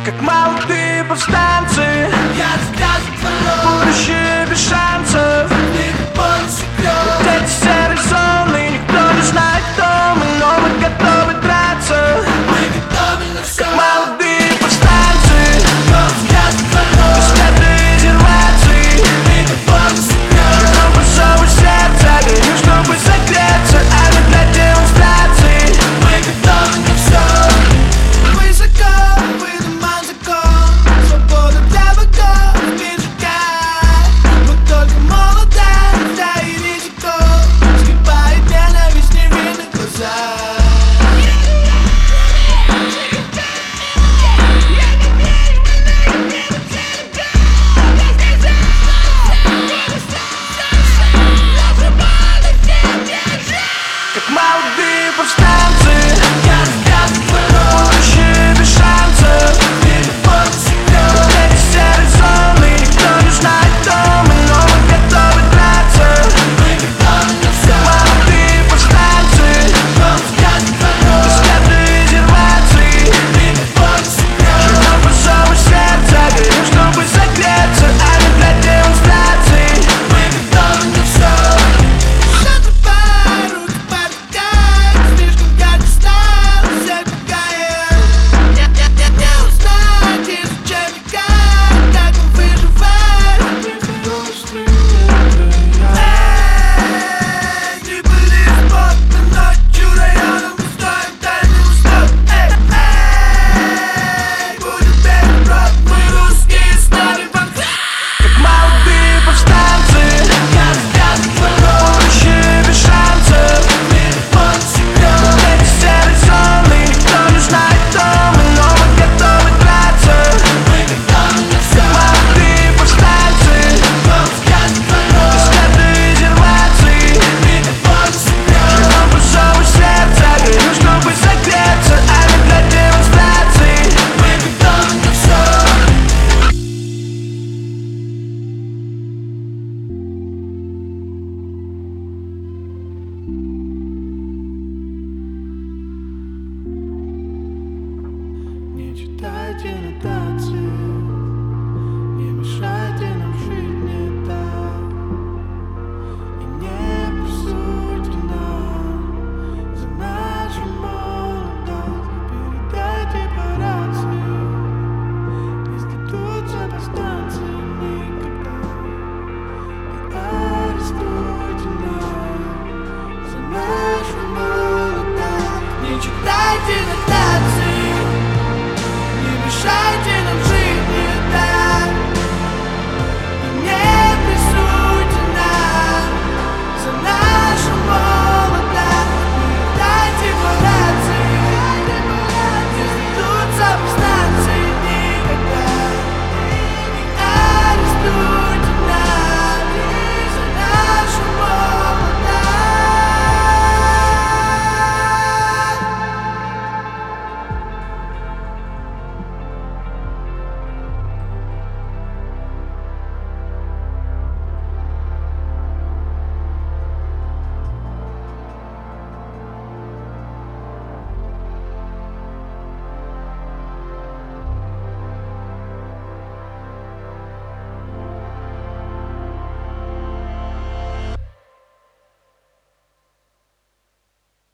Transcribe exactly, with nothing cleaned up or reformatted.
Как молодые повстанцы, Я сказал, будущее без шансов. ты больше Вот клёв. эти серые зоны, никто не знает, кто мы, но мы готовы драться. Мы готовы на всё. Молодые повстанцы, Я сказал, без каждой резервации. ты больше клёв. Чтобы совы сердца, гоню, чтобы согреться, а не для демонстраций. Мы готовы на всё. Высоко выдуман закон, свобода для богов пережигает. Но только молодая, да и ризиков сгибает ненависть в невинных глазах. Как молодые повстанцы.